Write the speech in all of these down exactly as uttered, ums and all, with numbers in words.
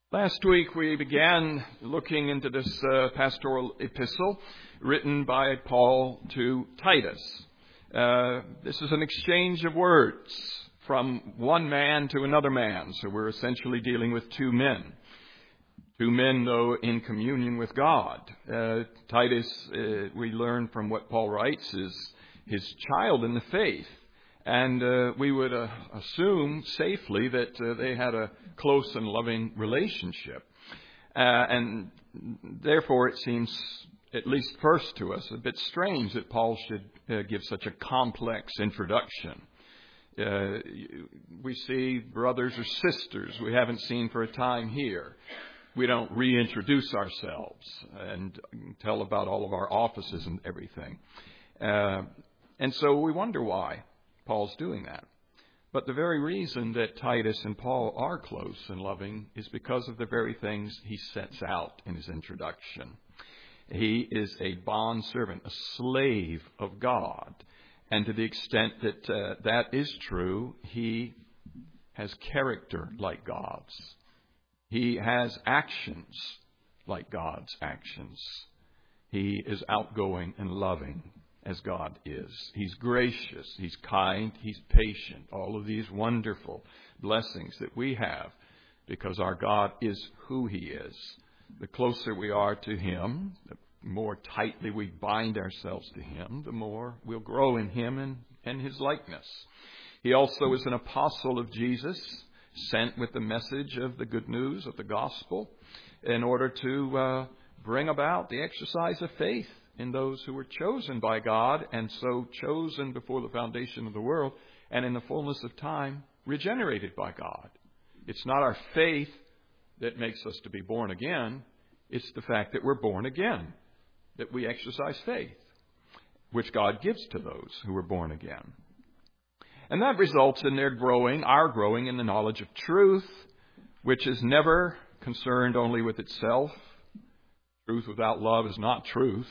Last week we began looking into this uh, pastoral epistle written by Paul to Titus. Uh, this is an exchange of words from one man to another man, so we're essentially dealing with two men. Two men, though, in communion with God. Uh, Titus, uh, we learn from what Paul writes, is his child in the faith. And uh, we would uh, assume safely that uh, they had a close and loving relationship. Uh, and therefore it seems, at least first to us, a bit strange that Paul should uh, give such a complex introduction. Uh, we see brothers or sisters we haven't seen for a time here. We don't reintroduce ourselves and tell about all of our offices and everything. Uh, and so we wonder why Paul's doing that. But the very reason that Titus and Paul are close and loving is because of the very things he sets out in his introduction. He is a bondservant, a slave of God. And to the extent that uh, that is true, he has character like God's. He has actions like God's actions. He is outgoing and loving as God is. He's gracious, He's kind, He's patient. All of these wonderful blessings that we have because our God is who He is. The closer we are to Him, the more tightly we bind ourselves to Him, the more we'll grow in Him and, and His likeness. He also is an apostle of Jesus, sent with the message of the good news of the gospel in order to uh, bring about the exercise of faith in those who were chosen by God, and so chosen before the foundation of the world, and in the fullness of time, regenerated by God. It's not our faith that makes us to be born again. It's the fact that we're born again, that we exercise faith, which God gives to those who are born again. And that results in their growing, our growing in the knowledge of truth, which is never concerned only with itself. Truth without love is not truth.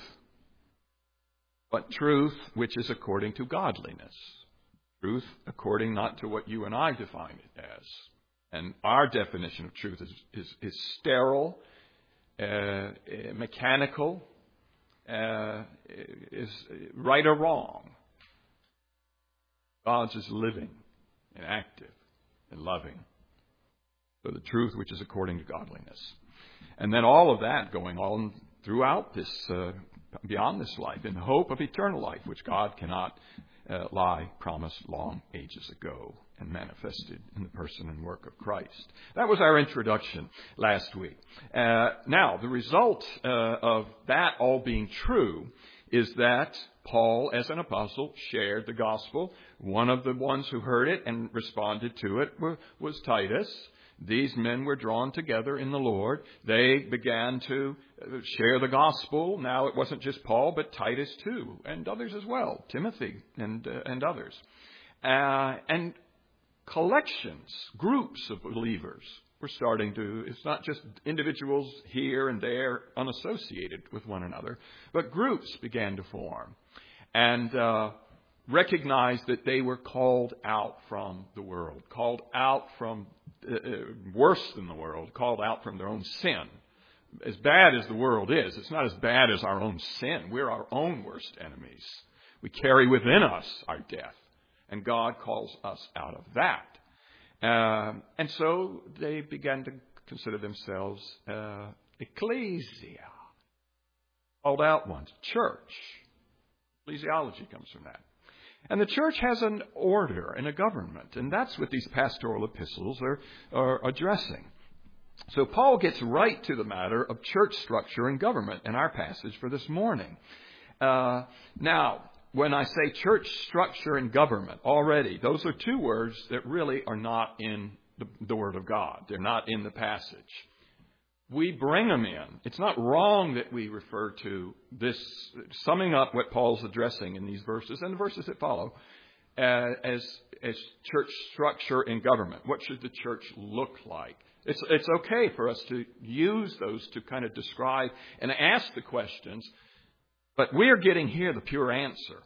But truth which is according to godliness. Truth according not to what you and I define it as. And our definition of truth is, is, is sterile, uh, mechanical, uh, is right or wrong. God's is living and active and loving. So the truth which is according to godliness. And then all of that going on throughout this uh, beyond this life, in the hope of eternal life, which God cannot uh, lie, promised long ages ago and manifested in the person and work of Christ. That was our introduction last week. Uh, now, the result uh, of that all being true is that Paul, as an apostle, shared the gospel. One of the ones who heard it and responded to it was Titus. These men were drawn together in the Lord. They began to share the gospel. Now it wasn't just Paul, but Titus too, and others as well, Timothy and uh, and others. Uh, and collections, groups of believers were starting to, it's not just individuals here and there unassociated with one another, but groups began to form and uh, recognized that they were called out from the world, called out from Uh, worse than the world, called out from their own sin. As bad as the world is, it's not as bad as our own sin. We're our own worst enemies. We carry within us our death, and God calls us out of that. Uh, and so they began to consider themselves uh, ecclesia, called out ones, church. Ecclesiology comes from that. And the church has an order and a government, and that's what these pastoral epistles are, are addressing. So Paul gets right to the matter of church structure and government in our passage for this morning. Uh, now, when I say church structure and government, already, those are two words that really are not in the, the Word of God. They're not in the passage. We bring them in. It's not wrong that we refer to this, summing up what Paul's addressing in these verses and the verses that follow, uh, as as church structure and government. What should the church look like? It's it's okay for us to use those to kind of describe and ask the questions, but we're getting here the pure answer.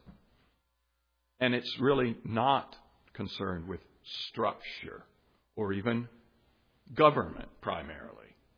And it's really not concerned with structure or even government primarily.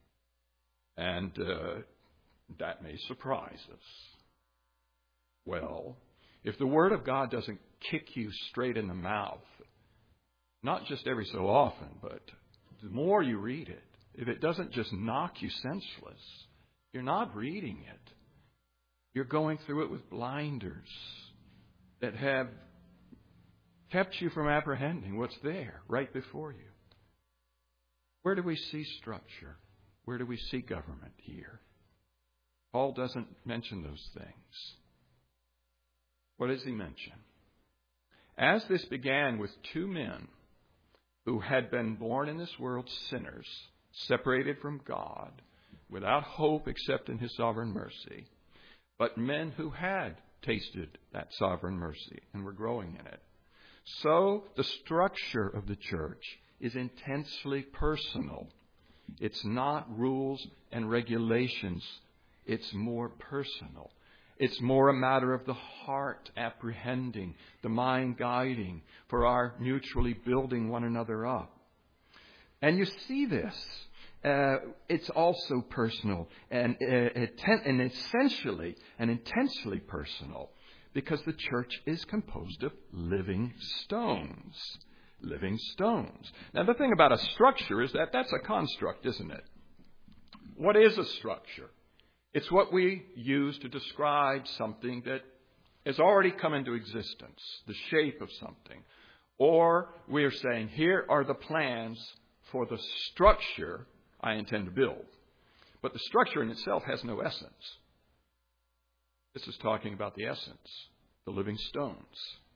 And uh, that may surprise us. Well, if the Word of God doesn't kick you straight in the mouth, not just every so often, but the more you read it, if it doesn't just knock you senseless, you're not reading it. You're going through it with blinders that have kept you from apprehending what's there right before you. Where do we see structure? Where do we see government here? Paul doesn't mention those things. What does he mention? As this began with two men who had been born in this world sinners, separated from God, without hope except in His sovereign mercy, but men who had tasted that sovereign mercy and were growing in it. So the structure of the church is intensely personal. It's not rules and regulations. It's more personal. It's more a matter of the heart apprehending, the mind guiding, for our mutually building one another up. And you see this. Uh, it's also personal and, uh, and essentially and intensely personal because the church is composed of living stones. Living stones. Now, the thing about a structure is that that's a construct, isn't it? What is a structure? It's what we use to describe something that has already come into existence, the shape of something. Or we are saying, here are the plans for the structure I intend to build. But the structure in itself has no essence. This is talking about the essence, the living stones,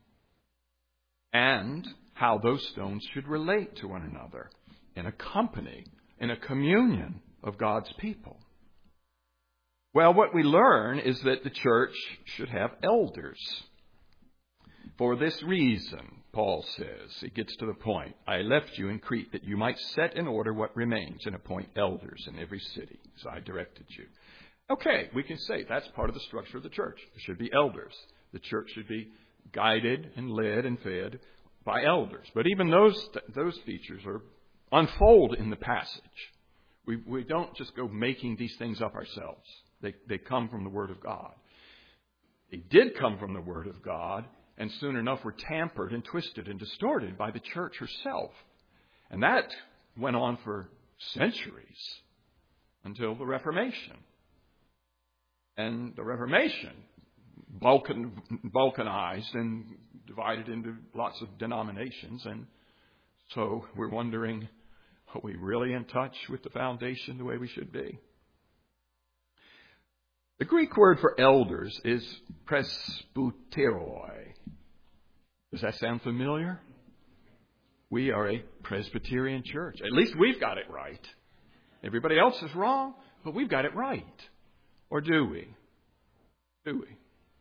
and how those stones should relate to one another in a company, in a communion of God's people. Well, what we learn is that the church should have elders. For this reason, Paul says, he gets to the point, I left you in Crete that you might set in order what remains and appoint elders in every city. So I directed you. Okay, we can say that's part of the structure of the church. There should be elders. The church should be guided and led and fed by elders. But even those those features are unfold in the passage. We we don't just go making these things up ourselves. They they come from the Word of God. They did come from the Word of God, and soon enough were tampered and twisted and distorted by the church herself. And that went on for centuries until the Reformation. And the Reformation Balkan, balkanized and divided into lots of denominations. And so we're wondering, are we really in touch with the foundation the way we should be? The Greek word for elders is presbyteroi. Does that sound familiar? We are a Presbyterian church. At least we've got it right. Everybody else is wrong, but we've got it right. Or do we? Do we?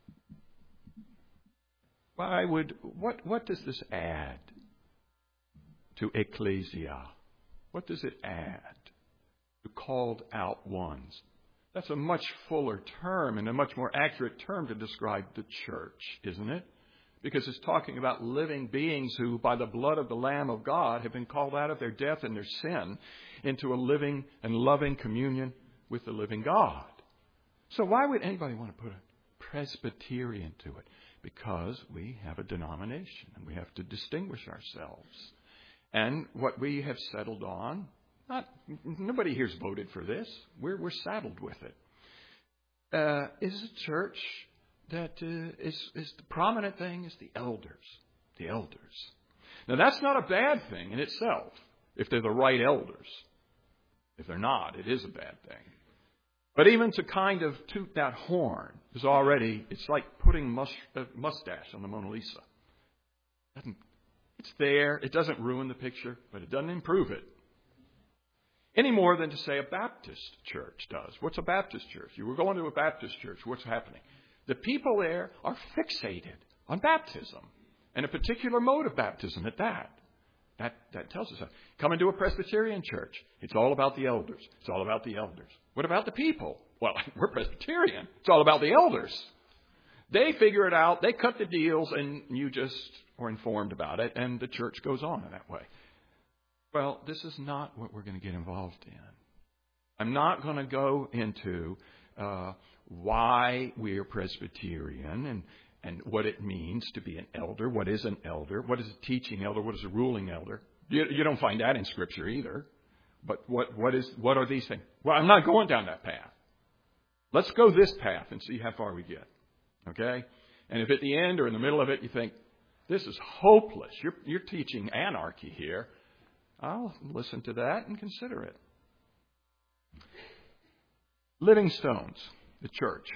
Why would what what does this add to ecclesia? What does it add to called out ones? That's a much fuller term and a much more accurate term to describe the church, isn't it? Because it's talking about living beings who, by the blood of the Lamb of God, have been called out of their death and their sin into a living and loving communion with the living God. So why would anybody want to put a Presbyterian to it? Because we have a denomination and we have to distinguish ourselves. And what we have settled on, not nobody here's voted for this. We're we're saddled with it. Uh, is a church that uh, is is the prominent thing is the elders, the elders. Now that's not a bad thing in itself if they're the right elders. If they're not, it is a bad thing. But even to kind of toot that horn is already, it's like putting mus- a mustache on the Mona Lisa. Doesn't, it's there. It doesn't ruin the picture, but it doesn't improve it. Any more than to say a Baptist church does. What's a Baptist church? You were going to a Baptist church. What's happening? The people there are fixated on baptism and a particular mode of baptism at that. That, that tells us that. Come into a Presbyterian church. It's all about the elders. It's all about the elders. What about the people? Well, we're Presbyterian. It's all about the elders. They figure it out. They cut the deals, and you just are informed about it, and the church goes on in that way. Well, this is not what we're going to get involved in. I'm not going to go into uh, why we are Presbyterian and, and what it means to be an elder. What is an elder? What is a teaching elder? What is a ruling elder? You, you don't find that in Scripture either. But what, what is what are these things? Well, I'm not going down that path. Let's go this path and see how far we get. Okay? And if at the end or in the middle of it you think, this is hopeless, you're, you're teaching anarchy here, I'll listen to that and consider it. Living stones, the church.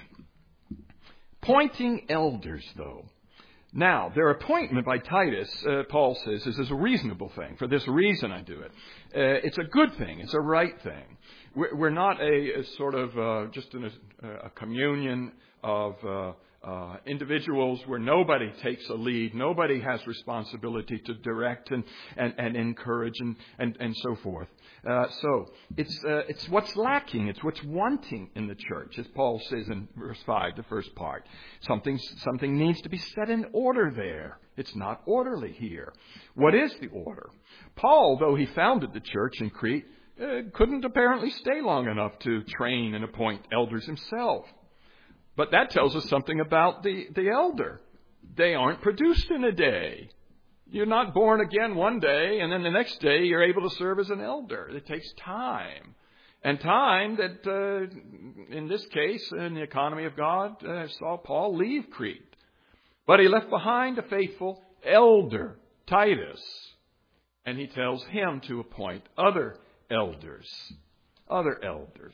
Appointing elders, though. Now, their appointment by Titus, uh, Paul says, is, is a reasonable thing. For this reason I do it. Uh, it's a good thing. It's a right thing. We're, we're not a, a sort of uh, just in a, a communion of uh, uh, individuals where nobody takes a lead, nobody has responsibility to direct and, and, and encourage and, and, and so forth. Uh, so it's uh, it's what's lacking, it's what's wanting in the church, as Paul says in verse five, the first part. Something something needs to be set in order there. It's not orderly here. What is the order? Paul, though he founded the church in Crete, uh, couldn't apparently stay long enough to train and appoint elders himself. But that tells us something about the, the elder. They aren't produced in a day. You're not born again one day, and then the next day you're able to serve as an elder. It takes time. And time that, uh, in this case, in the economy of God, uh, saw Paul leave Crete. But he left behind a faithful elder, Titus. And he tells him to appoint other elders. Other elders.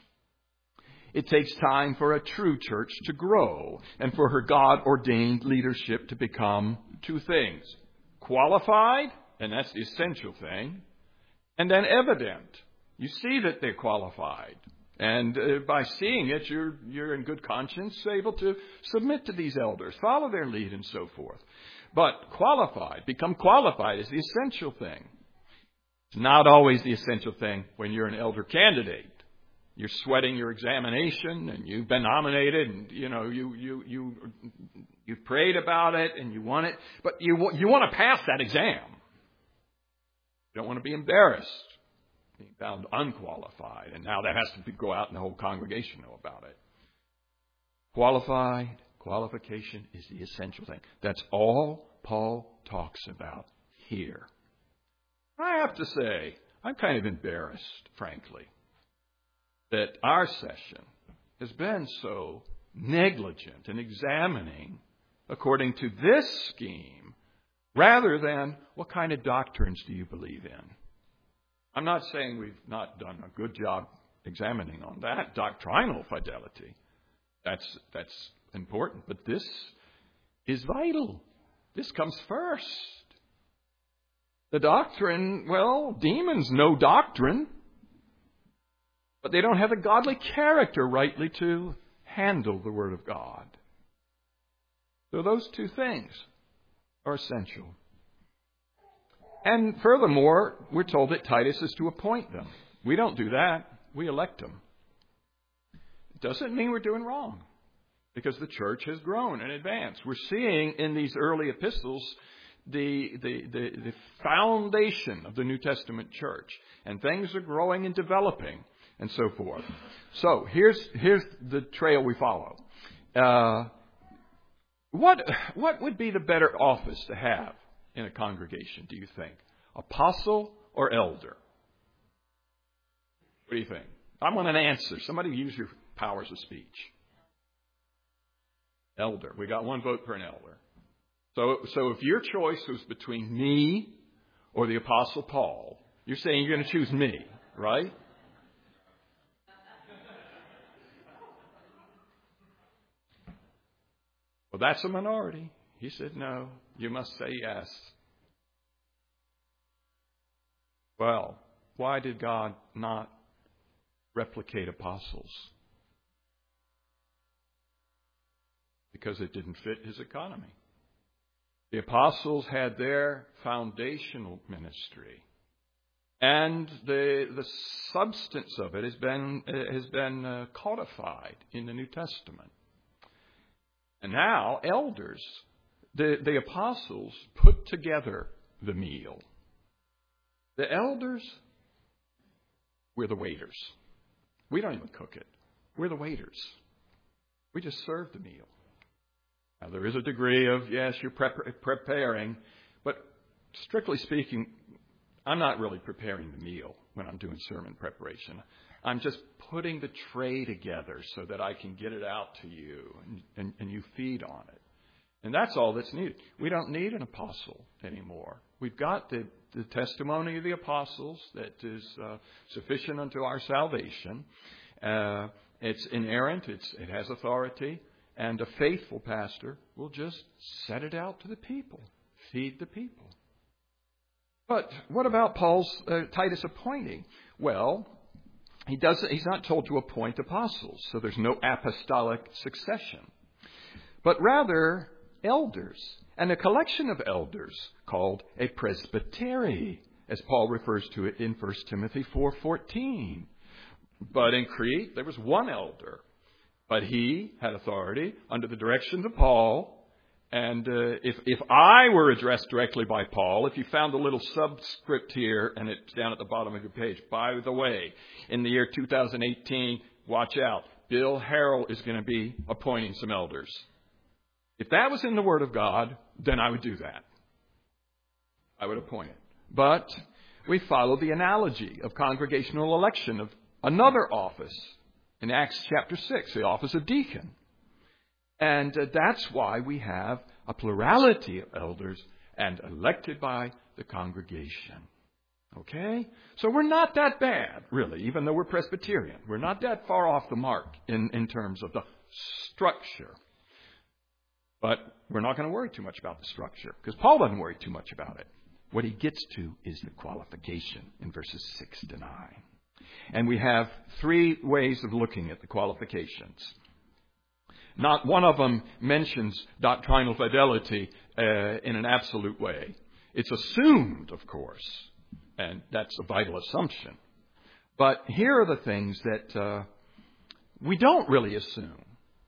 It takes time for a true church to grow and for her God-ordained leadership to become two things. Qualified, and that's the essential thing, and then evident. You see that they're qualified. And uh, by seeing it, you're, you're in good conscience able to submit to these elders, follow their lead and so forth. But qualified, become qualified is the essential thing. It's not always the essential thing when you're an elder candidate. You're sweating your examination and you've been nominated and, you know, you, you, you, you've prayed about it and you want it, but you, you want to pass that exam. You don't want to be embarrassed being found unqualified, and now that has to be, go out and the whole congregation know about it. Qualified, qualification is the essential thing. That's all Paul talks about here. I have to say, I'm kind of embarrassed, frankly, that our session has been so negligent in examining according to this scheme rather than what kind of doctrines do you believe in. I'm not saying we've not done a good job examining on that, doctrinal fidelity. That's, that's important, but this is vital. This comes first. The doctrine, well, demons know doctrine, but they don't have a godly character rightly to handle the Word of God. So those two things are essential. And furthermore, we're told that Titus is to appoint them. We don't do that. We elect them. It doesn't mean we're doing wrong, because the church has grown and advanced. We're seeing in these early epistles the, the, the, the foundation of the New Testament church. And things are growing and developing and so forth. So here's here's the trail we follow. Uh, what what would be the better office to have in a congregation, do you think? Apostle or elder? What do you think? I want an answer. Somebody use your powers of speech. Elder. We got one vote per an elder. So, so if your choice was between me or the Apostle Paul, you're saying you're going to choose me, right? Well, that's a minority. He said, no, you must say yes. Well, why did God not replicate apostles? Because it didn't fit his economy. The apostles had their foundational ministry, and the the substance of it has been has been uh, codified in the New Testament. And now, elders, the, the apostles put together the meal. The elders, we're the waiters. We don't even cook it. We're the waiters. We just serve the meal. Now, there is a degree of, yes, you're prep- preparing, but strictly speaking, I'm not really preparing the meal when I'm doing sermon preparation. I'm just putting the tray together so that I can get it out to you and, and, and you feed on it. And that's all that's needed. We don't need an apostle anymore. We've got the, the testimony of the apostles that is uh, sufficient unto our salvation. Uh, it's inerrant. It's, it has authority. And a faithful pastor will just set it out to the people, feed the people. But what about Paul's uh, Titus appointing? Well, he does. He's not told to appoint apostles, so there's no apostolic succession, but rather elders, and a collection of elders called a presbytery, as Paul refers to it in First Timothy four fourteen. But in Crete, there was one elder, but he had authority under the direction of Paul. And uh, if if I were addressed directly by Paul, if you found a little subscript here, and it's down at the bottom of your page, by the way, in the year two thousand eighteen, watch out, Bill Harrell is going to be appointing some elders. If that was in the Word of God, then I would do that. I would appoint it. But we follow the analogy of congregational election of another office in Acts chapter six, the office of deacon. And uh, that's why we have a plurality of elders and elected by the congregation. Okay? So we're not that bad, really, even though we're Presbyterian. We're not that far off the mark in, in terms of the structure. But we're not going to worry too much about the structure, because Paul doesn't worry too much about it. What he gets to is the qualification in verses six to nine. And we have three ways of looking at the qualifications. Not one of them mentions doctrinal fidelity uh, in an absolute way. It's assumed, of course, and that's a vital assumption. But here are the things that uh, we don't really assume,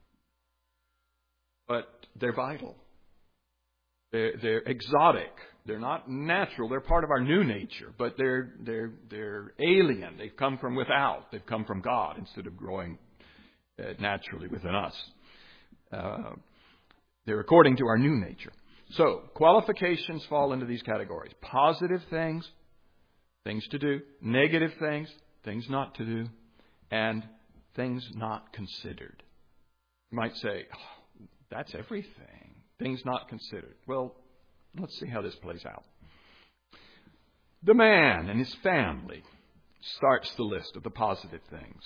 but they're vital. They're, they're exotic. They're not natural. They're part of our new nature, but they're they're they're alien. They've come from without. They've come from God instead of growing uh, naturally within us. Uh, they're according to our new nature. So, qualifications fall into these categories. Positive things, things to do. Negative things, things not to do. And things not considered. You might say, oh, that's everything. Things not considered. Well, let's see how this plays out. The man and his family starts the list of the positive things.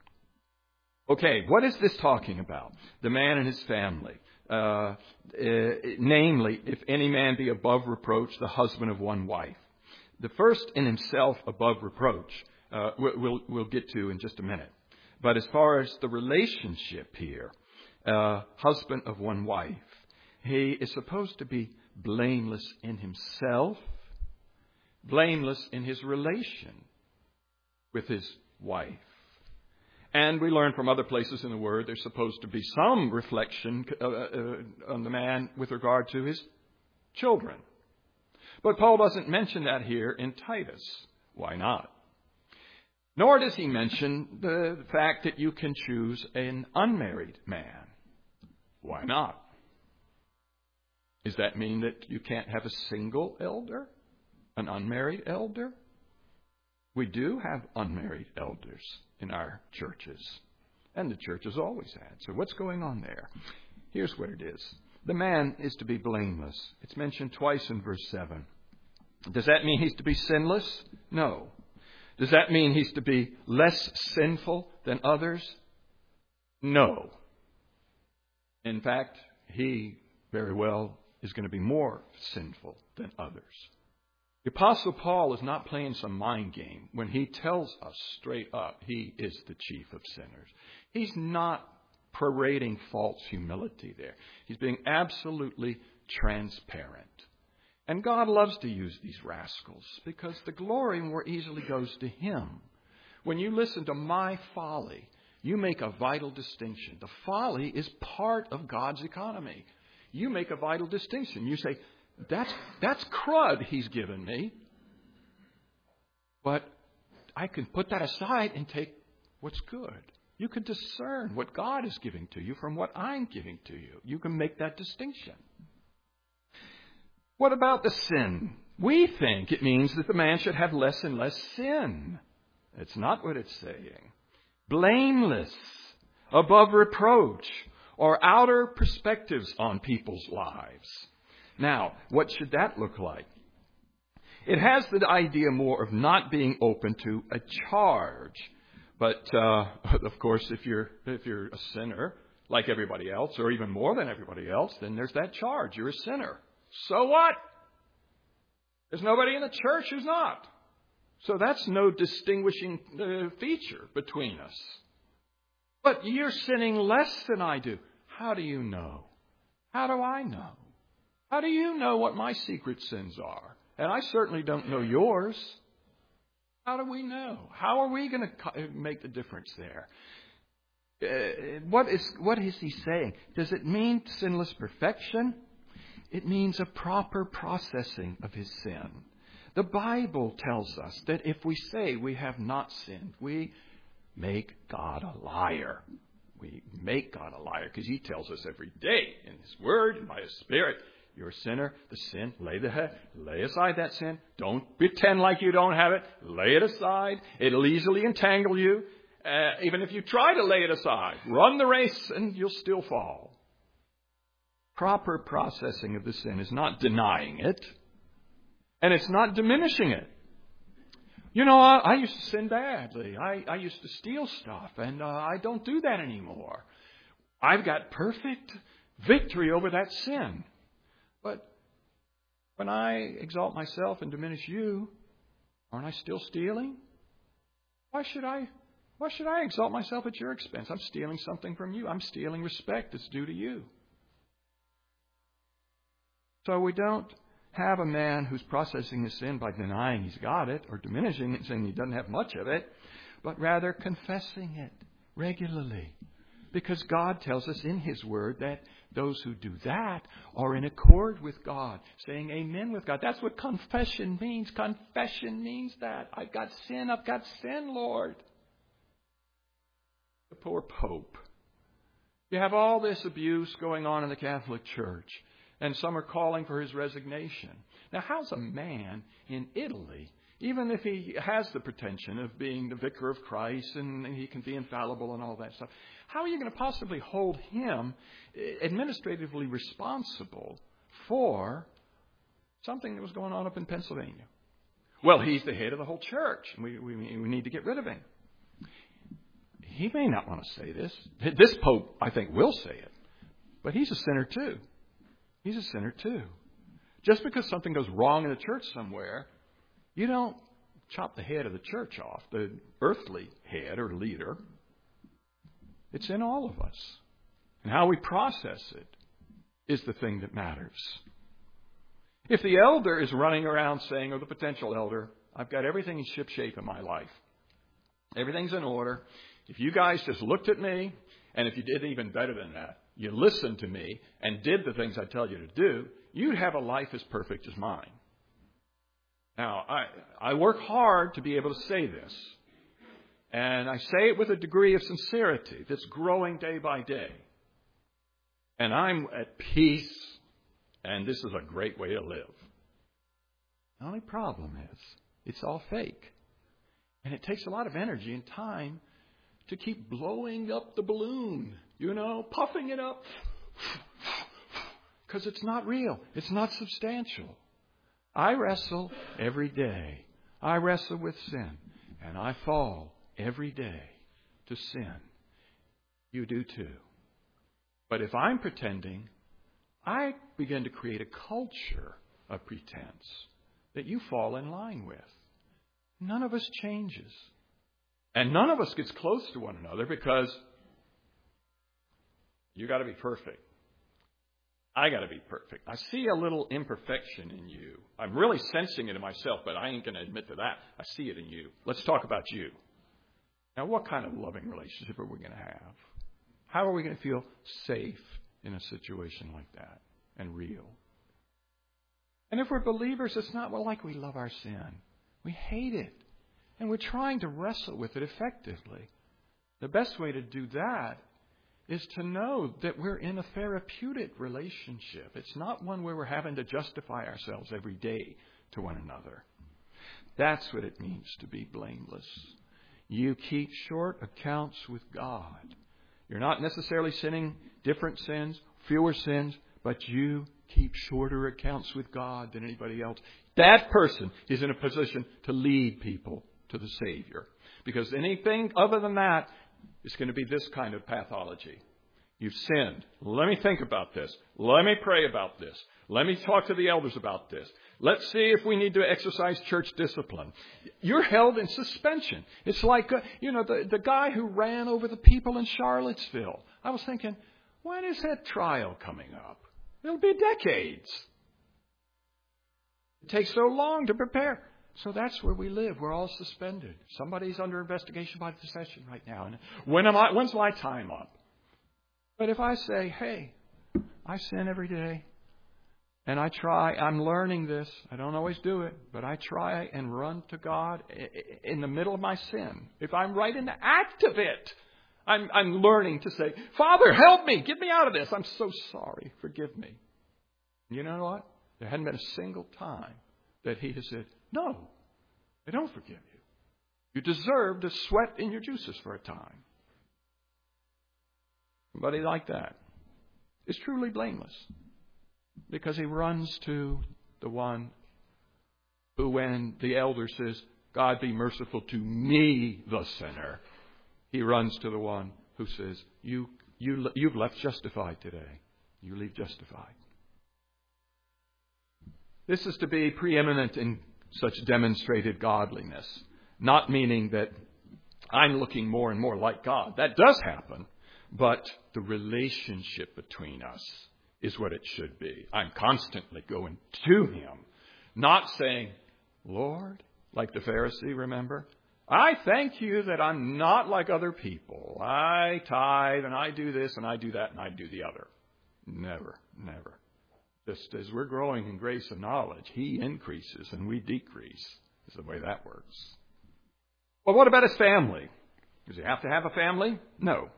Okay, what is this talking about? The man and his family. Uh, uh, namely, if any man be above reproach, the husband of one wife. The first in himself above reproach, uh, we'll, we'll get to in just a minute. But as far as the relationship here, uh, husband of one wife, he is supposed to be blameless in himself, blameless in his relation with his wife. And we learn from other places in the Word there's supposed to be some reflection uh, uh, on the man with regard to his children. But Paul doesn't mention that here in Titus. Why not? Nor does he mention the fact that you can choose an unmarried man. Why not? Does that mean that you can't have a single elder? An unmarried elder? We do have unmarried elders in our churches. And the church has always had. So what's going on there? Here's what it is. The man is to be blameless. It's mentioned twice in verse seven. Does that mean he's to be sinless? No. Does that mean he's to be less sinful than others? No. In fact, he very well is going to be more sinful than others. The Apostle Paul is not playing some mind game when he tells us straight up he is the chief of sinners. He's not parading false humility there. He's being absolutely transparent. And God loves to use these rascals because the glory more easily goes to Him. When you listen to my folly, you make a vital distinction. The folly is part of God's economy. You make a vital distinction. You say, That's that's crud he's given me. But I can put that aside and take what's good. You can discern what God is giving to you from what I'm giving to you. You can make that distinction. What about the sin? We think it means that the man should have less and less sin. It's not what it's saying. Blameless, above reproach, or outer perspectives on people's lives. Now, what should that look like? It has the idea more of not being open to a charge. But, uh, of course, if you're, if you're a sinner, like everybody else, or even more than everybody else, then there's that charge. You're a sinner. So what? There's nobody in the church who's not. So that's no distinguishing uh, feature between us. But you're sinning less than I do. How do you know? How do I know? How do you know what my secret sins are? And I certainly don't know yours. How do we know? How are we going to make the difference there? Uh, what is what is he saying? Does it mean sinless perfection? It means a proper processing of his sin. The Bible tells us that if we say we have not sinned, we make God a liar. We make God a liar because he tells us every day in his word and by his Spirit, you're a sinner, the sin, lay the head, lay aside that sin. Don't pretend like you don't have it. Lay it aside. It'll easily entangle you. Uh, even if you try to lay it aside, run the race and you'll still fall. Proper processing of the sin is not denying it, and it's not diminishing it. You know, I, I used to sin badly. I, I used to steal stuff, and uh, I don't do that anymore. I've got perfect victory over that sin. But when I exalt myself and diminish you, aren't I still stealing? Why should I? Why should I exalt myself at your expense? I'm stealing something from you. I'm stealing respect that's due to you. So we don't have a man who's processing his sin by denying he's got it or diminishing it, saying he doesn't have much of it, but rather confessing it regularly. Because God tells us in his word that those who do that are in accord with God, saying amen with God. That's what confession means. Confession means that. I've got sin. I've got sin, Lord. The poor Pope. You have all this abuse going on in the Catholic Church. And some are calling for his resignation. Now, how's a man in Italy, even if he has the pretension of being the vicar of Christ and he can be infallible and all that stuff, how are you going to possibly hold him administratively responsible for something that was going on up in Pennsylvania? Well, he's the head of the whole church, and we, we, we need to get rid of him. He may not want to say this. This Pope, I think, will say it. But he's a sinner too. He's a sinner too. Just because something goes wrong in the church somewhere, you don't chop the head of the church off, the earthly head or leader. It's in all of us. And how we process it is the thing that matters. If the elder is running around saying, or the potential elder, I've got everything in ship shape in my life. Everything's in order. If you guys just looked at me, and if you did even better than that, you listened to me and did the things I tell you to do, you'd have a life as perfect as mine. Now, I, I work hard to be able to say this. And I say it with a degree of sincerity that's growing day by day. And I'm at peace, and this is a great way to live. The only problem is, it's all fake. And it takes a lot of energy and time to keep blowing up the balloon, you know, puffing it up. Because it's not real. It's not substantial. I wrestle every day. I wrestle with sin. And I fall every day to sin. You do too. But if I'm pretending, I begin to create a culture of pretense that you fall in line with. None of us changes. And none of us gets close to one another because you got to be perfect. I got to be perfect. I see a little imperfection in you. I'm really sensing it in myself, but I ain't going to admit to that. I see it in you. Let's talk about you. Now, what kind of loving relationship are we going to have? How are we going to feel safe in a situation like that and real? And if we're believers, it's not well, like we love our sin. We hate it. And we're trying to wrestle with it effectively. The best way to do that is to know that we're in a therapeutic relationship. It's not one where we're having to justify ourselves every day to one another. That's what it means to be blameless. You keep short accounts with God. You're not necessarily sinning different sins, fewer sins, but you keep shorter accounts with God than anybody else. That person is in a position to lead people to the Savior. Because anything other than that is going to be this kind of pathology. You've sinned. Let me think about this. Let me pray about this. Let me talk to the elders about this. Let's see if we need to exercise church discipline. You're held in suspension. It's like, uh, you know, the, the guy who ran over the people in Charlottesville. I was thinking, when is that trial coming up? It'll be decades. It takes so long to prepare. So that's where we live. We're all suspended. Somebody's under investigation by the session right now. And when am I, when's my time up? But if I say, hey, I sin every day, and I try, I'm learning this. I don't always do it, but I try and run to God in the middle of my sin. If I'm right in the act of it, I'm, I'm learning to say, Father, help me. Get me out of this. I'm so sorry. Forgive me. You know what? There hadn't been a single time that he has said, no, I don't forgive you. You deserve to sweat in your juices for a time. Somebody like that is truly blameless because he runs to the one who, when the elder says, God be merciful to me, the sinner, he runs to the one who says, you, you, you've left justified today. You leave justified. This is to be preeminent in such demonstrated godliness, not meaning that I'm looking more and more like God. That does happen, but the relationship between us is what it should be. I'm constantly going to Him, not saying, Lord, like the Pharisee, remember, I thank you that I'm not like other people. I tithe and I do this and I do that and I do the other. Never, never. Just as we're growing in grace and knowledge, He increases and we decrease. Is the way that works. Well, what about his family? Does he have to have a family? No.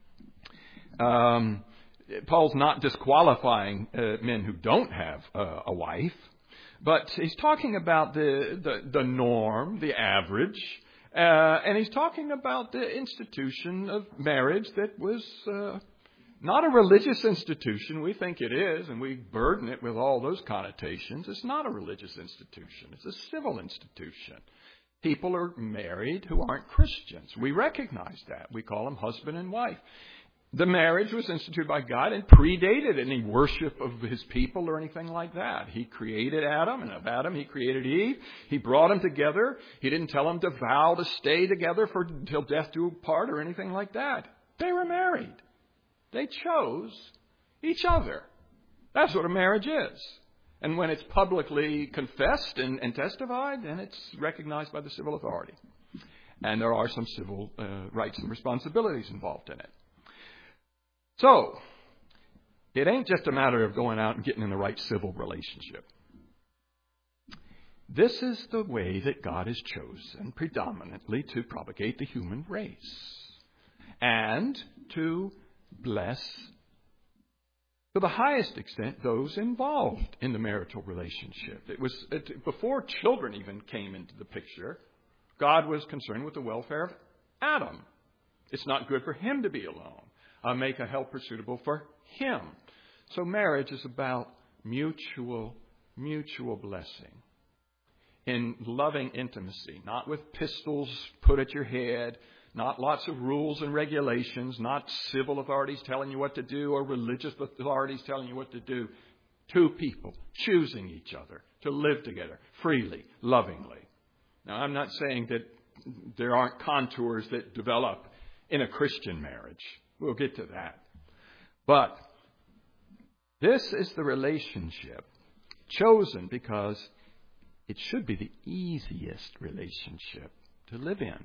Um, Paul's not disqualifying uh, men who don't have uh, a wife, but he's talking about the, the, the norm, the average, uh, and he's talking about the institution of marriage that was uh, not a religious institution. We think it is, and we burden it with all those connotations. It's not a religious institution. It's a civil institution. People are married who aren't Christians. We recognize that. We call them husband and wife. The marriage was instituted by God and predated any worship of His people or anything like that. He created Adam, and of Adam He created Eve. He brought them together. He didn't tell them to vow to stay together for until death do part or anything like that. They were married. They chose each other. That's what a marriage is. And when it's publicly confessed and, and testified, then it's recognized by the civil authority. And there are some civil uh, rights and responsibilities involved in it. So, it ain't just a matter of going out and getting in the right civil relationship. This is the way that God has chosen predominantly to propagate the human race and to bless, to the highest extent, those involved in the marital relationship. It was it, before children even came into the picture, God was concerned with the welfare of Adam. It's not good for him to be alone. Uh, make a helper suitable for him. So marriage is about mutual, mutual blessing in loving intimacy, not with pistols put at your head, not lots of rules and regulations, not civil authorities telling you what to do or religious authorities telling you what to do. Two people choosing each other to live together freely, lovingly. Now, I'm not saying that there aren't contours that develop in a Christian marriage. We'll get to that. But this is the relationship chosen because it should be the easiest relationship to live in.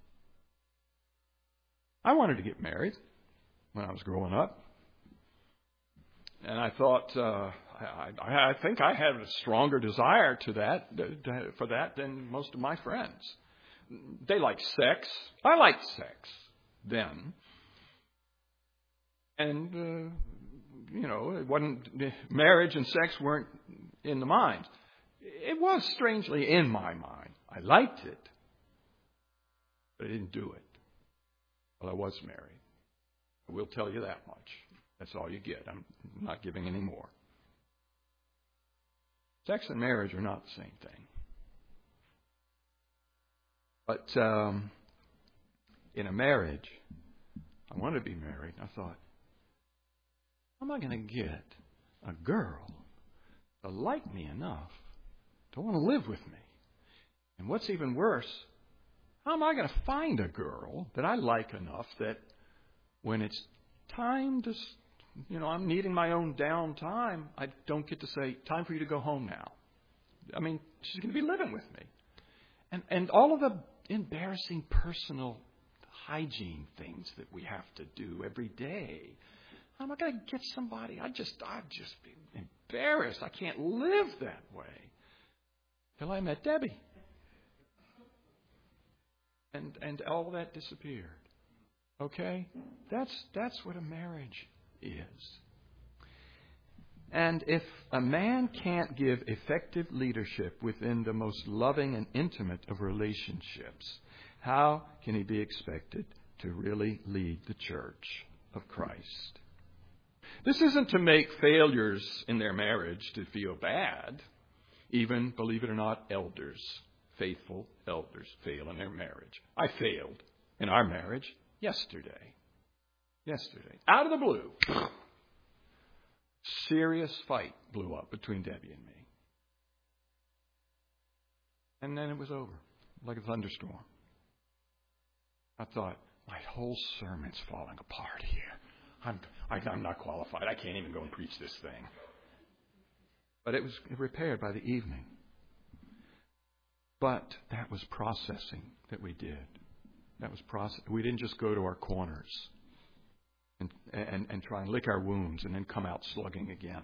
I wanted to get married when I was growing up. And I thought, uh, I, I, I think I had a stronger desire to that, to, for that than most of my friends. They like sex. I like sex. then. And, uh, you know, it wasn't, marriage and sex weren't in the mind. It was strangely in my mind. I liked it, but I didn't do it. Well, I was married. I will tell you that much. That's all you get. I'm not giving any more. Sex and marriage are not the same thing. But um, in a marriage, I wanted to be married. I thought, how am I going to get a girl to like me enough to want to live with me? And what's even worse, how am I going to find a girl that I like enough that when it's time to, you know, I'm needing my own downtime, I don't get to say, time for you to go home now. I mean, she's going to be living with me. And and all of the embarrassing personal hygiene things that we have to do every day. How am I going to get somebody? I just, I'd just be embarrassed. I can't live that way. Till I met Debbie. And and all that disappeared. Okay? That's that's what a marriage is. And if a man can't give effective leadership within the most loving and intimate of relationships, how can he be expected to really lead the church of Christ? This isn't to make failures in their marriage to feel bad. Even, believe it or not, elders, faithful elders, fail in their marriage. I failed in our marriage yesterday. Yesterday. Out of the blue. Serious fight blew up between Debbie and me. And then it was over, like a thunderstorm. I thought, my whole sermon's falling apart here. I'm, I, I'm not qualified. I can't even go and preach this thing. But it was repaired by the evening. But that was processing that we did. That was process. We didn't just go to our corners and, and, and try and lick our wounds and then come out slugging again.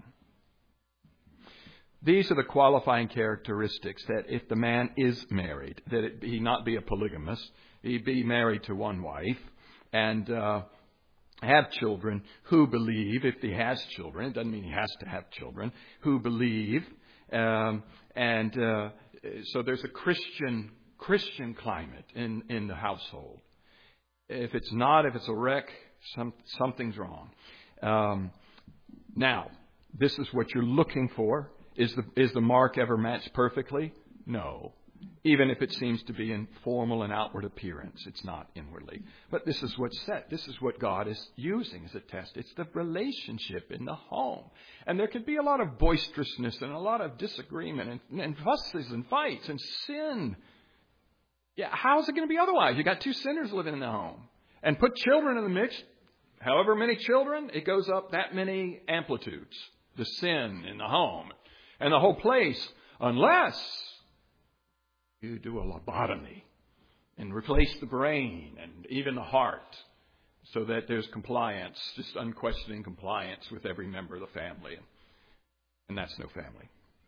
These are the qualifying characteristics that if the man is married, that it, he not be a polygamist, he be married to one wife, and uh, have children who believe, if he has children, it doesn't mean he has to have children, who believe, um, and uh, so there's a Christian Christian climate in, in the household. If it's not, if it's a wreck, some, something's wrong. Um, now, this is what you're looking for. Is the is the mark ever matched perfectly? No. Even if it seems to be in formal and outward appearance, it's not inwardly. But this is what's set. This is what God is using as a test. It's the relationship in the home. And there can be a lot of boisterousness and a lot of disagreement and, and fusses and fights and sin. Yeah, how's it going to be otherwise? You got two sinners living in the home. And put children in the mix, however many children, it goes up that many amplitudes. The sin in the home. And the whole place, unless you do a lobotomy and replace the brain and even the heart so that there's compliance, just unquestioning compliance with every member of the family. And that's no family.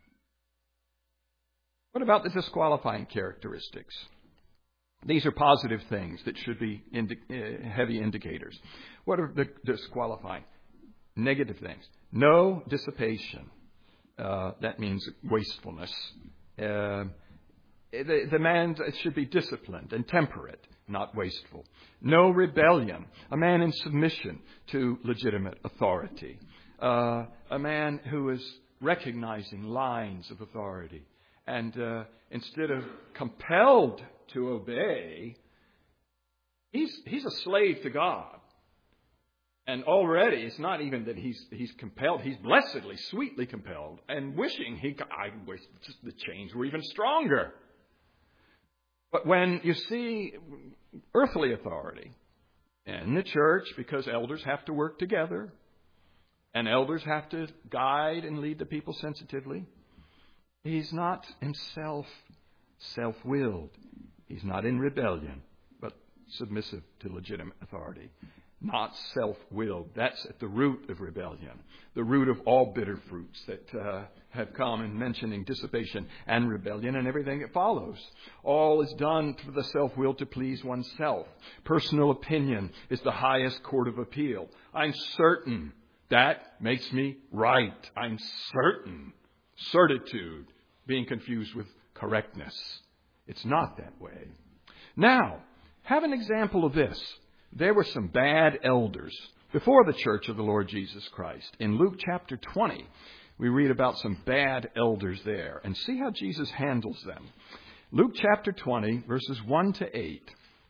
What about the disqualifying characteristics? These are positive things that should be indi- uh, heavy indicators. What are the disqualifying? Negative things. No dissipation. Uh, that means wastefulness. Uh, the, the man should be disciplined and temperate, not wasteful. No rebellion. A man in submission to legitimate authority. Uh, a man who is recognizing lines of authority. And uh, instead of compelled to obey, he's he's a slave to God. And already, it's not even that he's he's compelled. He's blessedly, sweetly compelled, and wishing he. I wish the chains were even stronger. But when you see earthly authority in the church, because elders have to work together, and elders have to guide and lead the people sensitively, he's not himself self-willed. He's not in rebellion, but submissive to legitimate authority. not self-willed. That's at the root of rebellion, the root of all bitter fruits that uh, have come in mentioning dissipation and rebellion and everything that follows. All is done for the self-will to please oneself. Personal opinion is the highest court of appeal. I'm certain that makes me right. I'm certain. Certitude being confused with correctness. It's not that way. Now, have an example of this. There were some bad elders before the church of the Lord Jesus Christ. In Luke chapter twenty, we read about some bad elders there and see how Jesus handles them. Luke chapter twenty, verses one to eight.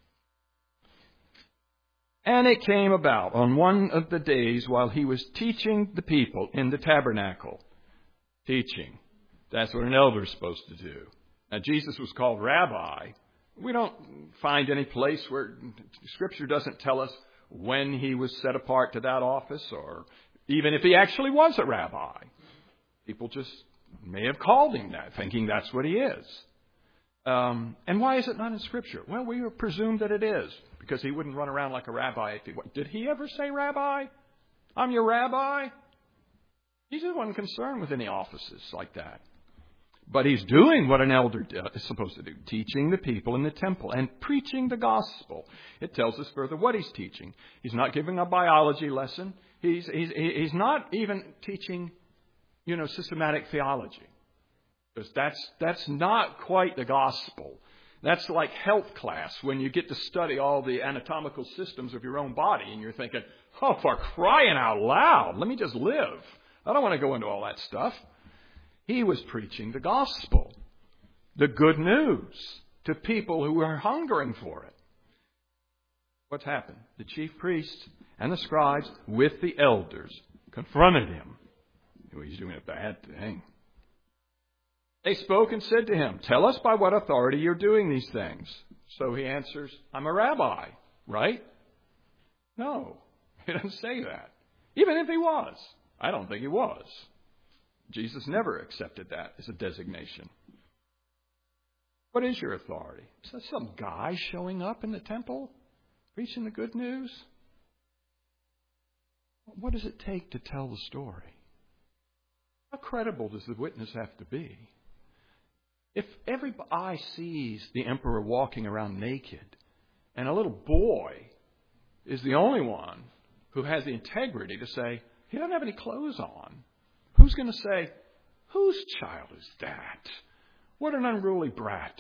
And it came about on one of the days while he was teaching the people in the tabernacle. Teaching. That's what an elder is supposed to do. Now, Jesus was called rabbi. We don't find any place where Scripture doesn't tell us when he was set apart to that office or even if he actually was a rabbi. People just may have called him that, thinking that's what he is. Um, and why is it not in Scripture? Well, we presume that it is, because he wouldn't run around like a rabbi. If he, did he ever say rabbi? I'm your rabbi? Jesus wasn't concerned with any offices like that. But he's doing what an elder is supposed to do, teaching the people in the temple and preaching the gospel. It tells us further what he's teaching. He's not giving a biology lesson. He's, he's, he's not even teaching, you know, systematic theology. Because that's, that's not quite the gospel. That's like health class when you get to study all the anatomical systems of your own body and you're thinking, oh, for crying out loud, let me just live. I don't want to go into all that stuff. He was preaching the gospel, the good news, to people who were hungering for it. What's happened? The chief priests and the scribes with the elders confronted him. He's doing a bad thing. They spoke and said to him, tell us by what authority you're doing these things. So he answers, I'm a rabbi, right? No, he doesn't say that. Even if he was. I don't think he was. Jesus never accepted that as a designation. What is your authority? Is that some guy showing up in the temple, preaching the good news? What does it take to tell the story? How credible does the witness have to be? If every eye sees the emperor walking around naked, and a little boy is the only one who has the integrity to say, he doesn't have any clothes on, who's going to say, whose child is that? What an unruly brat.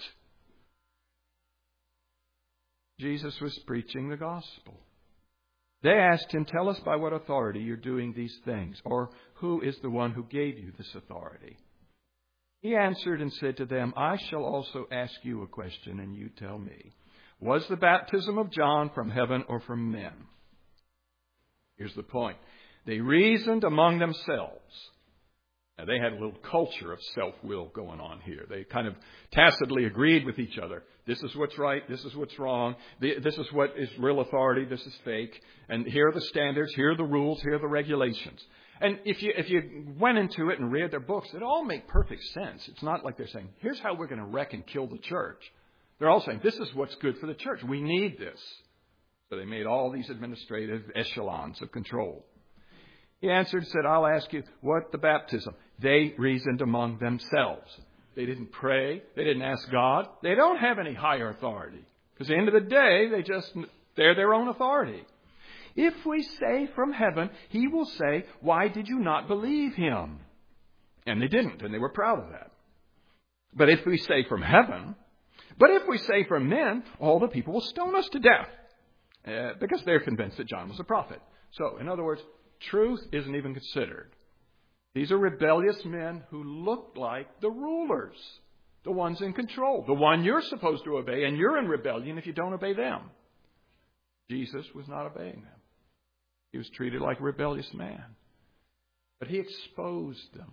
Jesus was preaching the gospel. They asked him, tell us by what authority you're doing these things, or who is the one who gave you this authority? He answered and said to them, I shall also ask you a question, and you tell me. Was the baptism of John from heaven or from men? Here's the point. They reasoned among themselves. Now, they had a little culture of self-will going on here. They kind of tacitly agreed with each other. This is what's right. This is what's wrong. This is what is real authority. This is fake. And here are the standards. Here are the rules. Here are the regulations. And if you if you went into it and read their books, it all make perfect sense. It's not like they're saying, here's how we're going to wreck and kill the church. They're all saying, this is what's good for the church. We need this. So they made all these administrative echelons of control. He answered and said, I'll ask you, what the baptism? They reasoned among themselves. They didn't pray. They didn't ask God. They don't have any higher authority. Because at the end of the day, they just, they're their own authority. If we say from heaven, he will say, why did you not believe him? And they didn't, and they were proud of that. But if we say from heaven, but if we say from men, all the people will stone us to death. Uh, because they're convinced that John was a prophet. So, in other words, truth isn't even considered. These are rebellious men who look like the rulers, the ones in control, the one you're supposed to obey, and you're in rebellion if you don't obey them. Jesus was not obeying them. He was treated like a rebellious man. But he exposed them.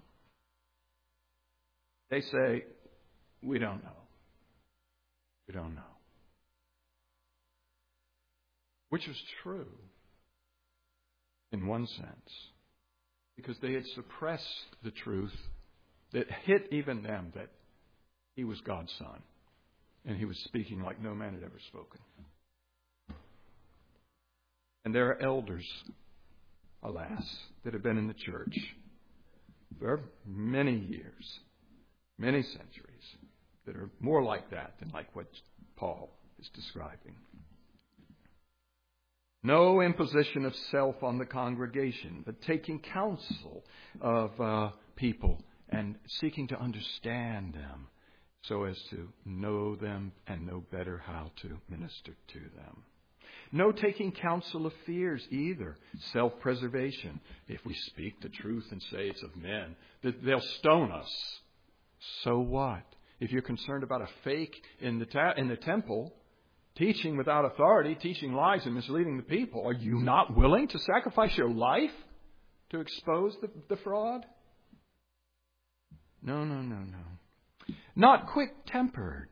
They say, we don't know. We don't know. Which is true in one sense. Because they had suppressed the truth that hit even them that he was God's son. And he was speaking like no man had ever spoken. And there are elders, alas, that have been in the church for many years, many centuries, that are more like that than like what Paul is describing. No imposition of self on the congregation, but taking counsel of uh, people and seeking to understand them so as to know them and know better how to minister to them. No taking counsel of fears either. Self-preservation. If we speak the truth and say it's of men, that they'll stone us. So what? If you're concerned about a fake in the ta- in the temple, teaching without authority, teaching lies and misleading the people, are you not willing to sacrifice your life to expose the, the fraud? No, no, no, no. Not quick-tempered,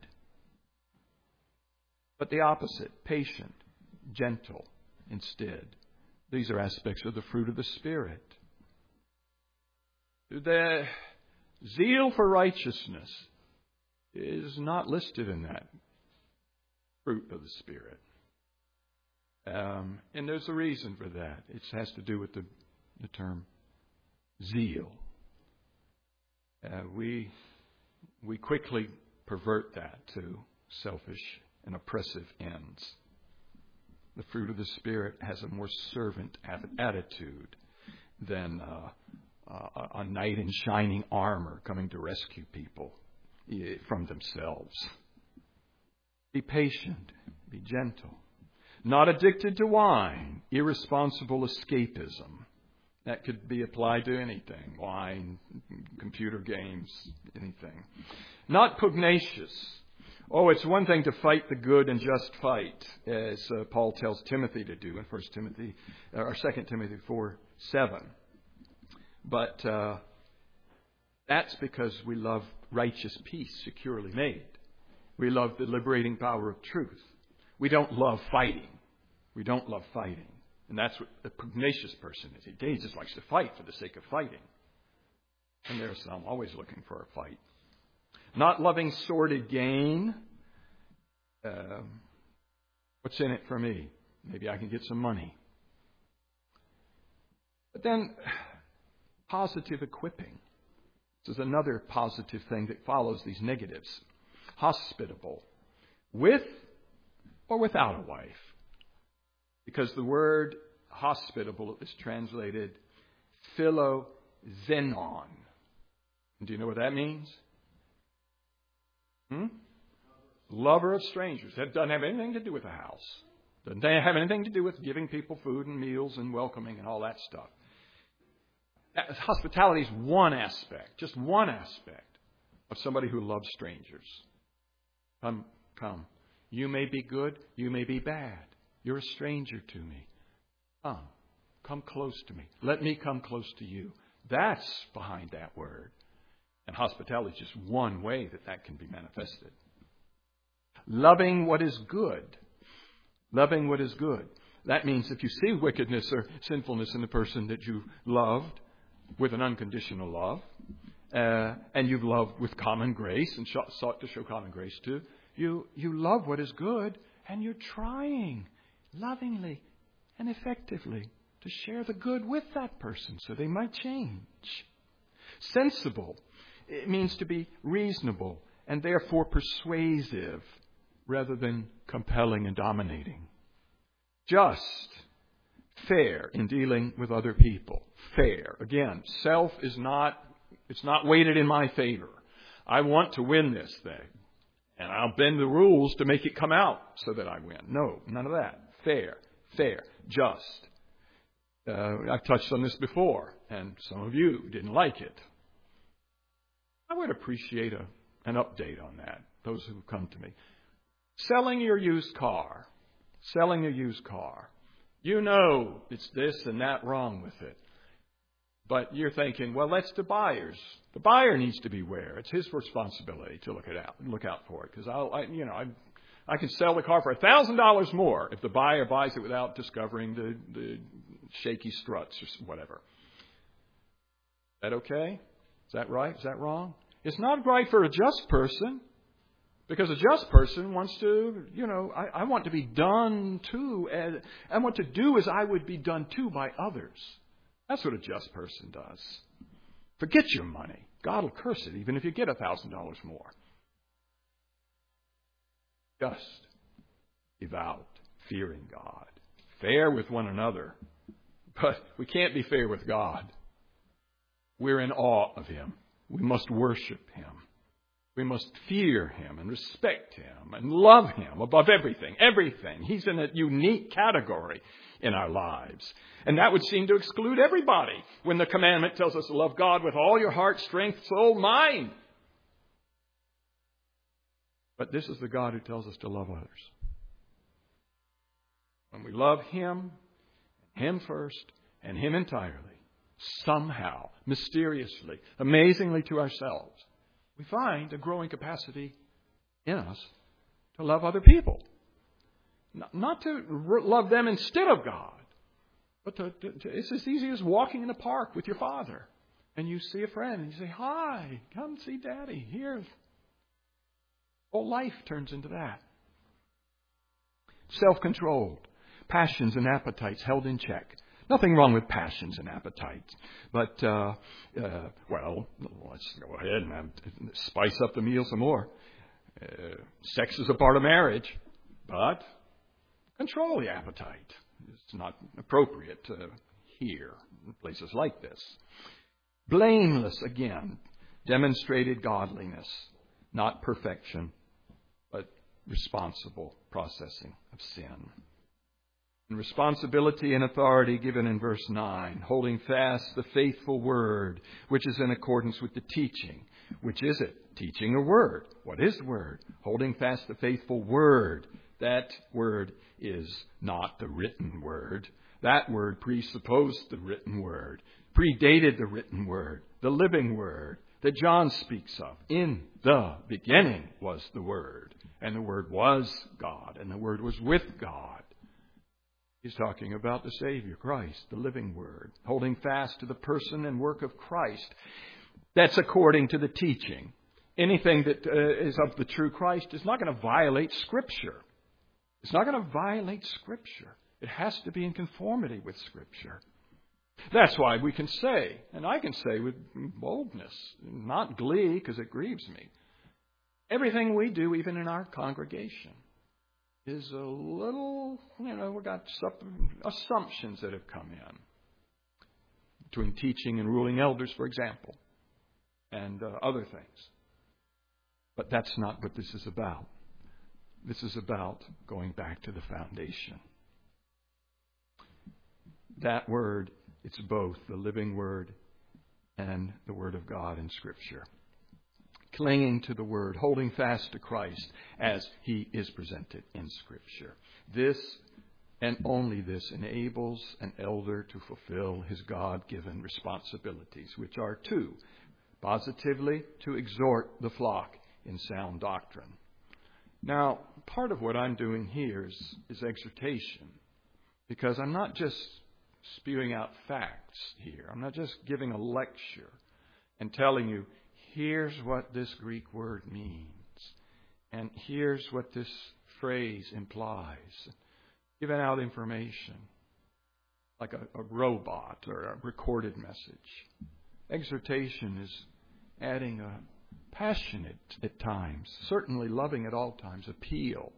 but the opposite, patient, gentle instead. These are aspects of the fruit of the Spirit. The zeal for righteousness is not listed in that fruit of the Spirit. Um, and there's a reason for that. It has to do with the, the term zeal. Uh, we we quickly pervert that to selfish and oppressive ends. The fruit of the Spirit has a more servant attitude than uh, uh, a knight in shining armor coming to rescue people from themselves. Be patient, be gentle, not addicted to wine, irresponsible escapism. That could be applied to anything, wine, computer games, anything. Not pugnacious. Oh, it's one thing to fight the good and just fight, as uh, Paul tells Timothy to do in First Timothy or Second Timothy four seven. But uh, that's because we love righteous peace securely made. We love the liberating power of truth. We don't love fighting. We don't love fighting. And that's what a pugnacious person is. He just likes to fight for the sake of fighting. And there's some always looking for a fight. Not loving sordid gain. Uh, what's in it for me? Maybe I can get some money. But then, positive equipping. This is another positive thing that follows these negatives. Hospitable. With or without a wife. Because the word hospitable is translated philoxenon. Do you know what that means? Hmm? Lover of strangers. That doesn't have anything to do with the house. Doesn't have anything to do with giving people food and meals and welcoming and all that stuff. Hospitality is one aspect, just one aspect of somebody who loves strangers. Come, come. You may be good, you may be bad. You're a stranger to me. Come. Come close to me. Let me come close to you. That's behind that word. And hospitality is just one way that that can be manifested. Loving what is good. Loving what is good. That means if you see wickedness or sinfulness in the person that you loved with an unconditional love, uh, and you've loved with common grace and sought to show common grace to, you, you love what is good, and you're trying lovingly and effectively to share the good with that person so they might change. Sensible. It means to be reasonable and therefore persuasive rather than compelling and dominating. Just. Fair in dealing with other people. Fair. Again, self is not, it's not weighted in my favor. I want to win this thing. And I'll bend the rules to make it come out so that I win. No, none of that. Fair, fair, just. Uh, I've touched on this before, and some of you didn't like it. I would appreciate a, an update on that, those who come to me. Selling your used car. Selling a used car. You know it's this and that wrong with it. But you're thinking, well, that's the buyer's. The buyer needs to beware. It's his responsibility to look it out, look out for it. Because I'll, I, you know, I, I can sell the car for a thousand dollars more if the buyer buys it without discovering the, the shaky struts or whatever. Is that okay? Is that right? Is that wrong? It's not right for a just person, Because a just person wants to, you know, I, I want to be done to, and I want to do as I would be done to by others. That's what a just person does. Forget your money. God will curse it even if you get a thousand dollars more. Just, devout, fearing God. Fair with one another. But we can't be fair with God. We're in awe of Him. We must worship Him. We must fear Him and respect Him and love Him above everything. Everything. He's in a unique category in our lives. And that would seem to exclude everybody when the commandment tells us to love God with all your heart, strength, soul, mind. But this is the God who tells us to love others. When we love Him, Him first, and Him entirely, somehow, mysteriously, amazingly to ourselves, we find a growing capacity in us to love other people. Not to love them instead of God, but to, to, to, it's as easy as walking in the park with your father. And you see a friend and you say, hi, come see Daddy. Here. Whole life turns into that. Self-controlled. Passions and appetites held in check. Nothing wrong with passions and appetites. But, uh, uh, well, let's go ahead and spice up the meal some more. Uh, sex is a part of marriage, but control the appetite. It's not appropriate uh, here in places like this. Blameless, again, demonstrated godliness, not perfection, but responsible processing of sin. And responsibility and authority given in verse nine, holding fast the faithful word, which is in accordance with the teaching. Which is it? Teaching a word. What is the word? Holding fast the faithful word. That word is not the written word. That word presupposed the written word, predated the written word, the living word that John speaks of. In the beginning was the Word, and the Word was God, and the Word was with God. He's talking about the Savior, Christ, the living Word, holding fast to the person and work of Christ. That's according to the teaching. Anything that uh, is of the true Christ is not going to violate Scripture. It's not going to violate Scripture. It has to be in conformity with Scripture. That's why we can say, and I can say with boldness, not glee because it grieves me, everything we do, even in our congregation, is a little, you know, we've got assumptions that have come in between teaching and ruling elders, for example, and uh, other things. But that's not what this is about. This is about going back to the foundation. That word, it's both the living Word and the Word of God in Scripture. Clinging to the Word, holding fast to Christ as He is presented in Scripture. This and only this enables an elder to fulfill his God-given responsibilities, which are two. Positively, to exhort the flock in sound doctrine. Now, part of what I'm doing here is, is exhortation, because I'm not just spewing out facts here. I'm not just giving a lecture and telling you, here's what this Greek word means, and here's what this phrase implies. Giving out information like a, a robot or a recorded message. Exhortation is adding a passionate at times, certainly loving at all times, appeal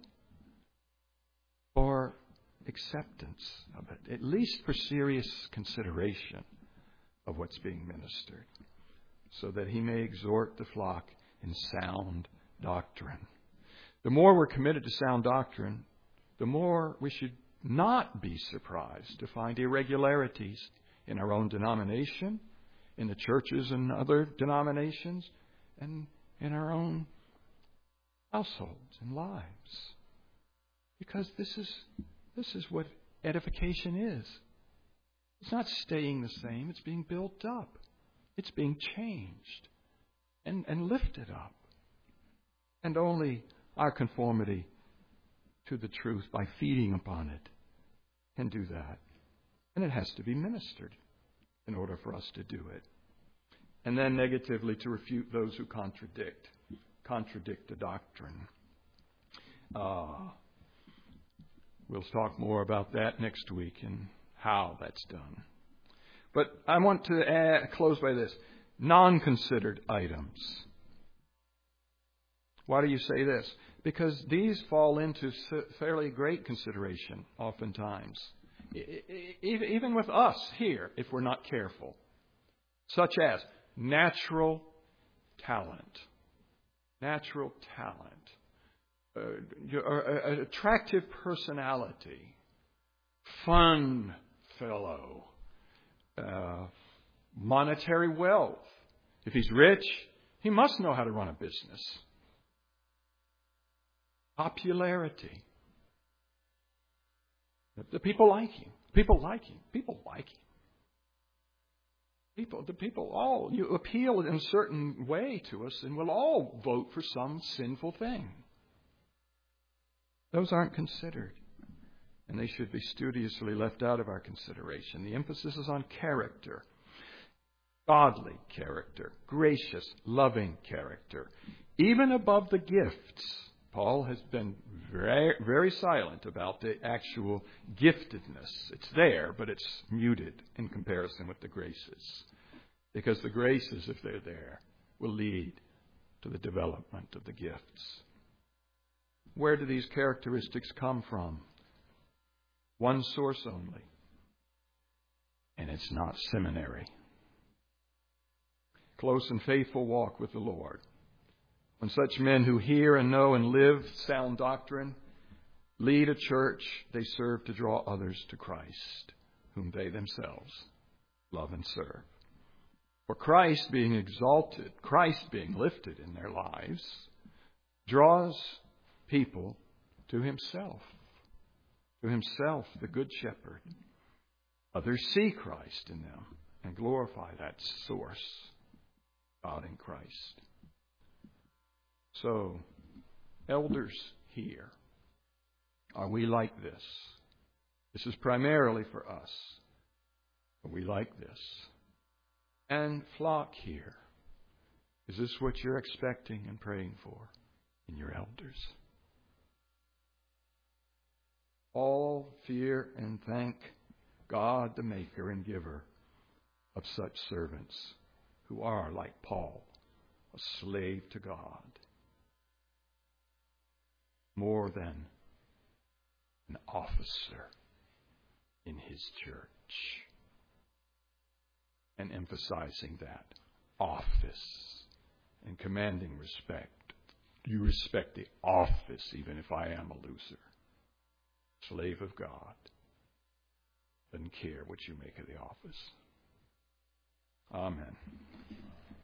or acceptance of it, at least for serious consideration of what's being ministered, so that he may exhort the flock in sound doctrine. The more we're committed to sound doctrine, the more we should not be surprised to find irregularities in our own denomination, in the churches and other denominations, and in our own households and lives. Because this is this is what edification is. It's not staying the same, it's being built up. It's being changed and, and lifted up. And only our conformity to the truth by feeding upon it can do that. And it has to be ministered in order for us to do it. And then negatively to refute those who contradict, contradict the doctrine. Uh, we'll talk more about that next week and how that's done. But I want to add, close by this. Non-considered items. Why do you say this? Because these fall into fairly great consideration oftentimes. Even with us here, if we're not careful. Such as natural talent. Natural talent. Uh, attractive personality. Fun fellow. Uh, monetary wealth. If he's rich, he must know how to run a business. Popularity. The people like him. People like him. People like him. People, the people all, you appeal in a certain way to us and we'll all vote for some sinful thing. Those aren't considered. And they should be studiously left out of our consideration. The emphasis is on character. Godly character. Gracious, loving character. Even above the gifts. Paul has been very, very silent about the actual giftedness. It's there, but it's muted in comparison with the graces. Because the graces, if they're there, will lead to the development of the gifts. Where do these characteristics come from? One source only. And it's not seminary. Close and faithful walk with the Lord. When such men who hear and know and live sound doctrine lead a church, they serve to draw others to Christ, whom they themselves love and serve. For Christ being exalted, Christ being lifted in their lives, draws people to himself, to himself, the Good Shepherd. Others see Christ in them and glorify that source, God in Christ. So, elders here, are we like this? This is primarily for us. Are we like this? And flock here, is this what you're expecting and praying for in your elders? All fear and thank God, the maker and giver of such servants who are, like Paul, a slave to God. More than an officer in his church. And emphasizing that office and commanding respect. You respect the office even if I am a loser. Slave of God. Doesn't care what you make of the office. Amen.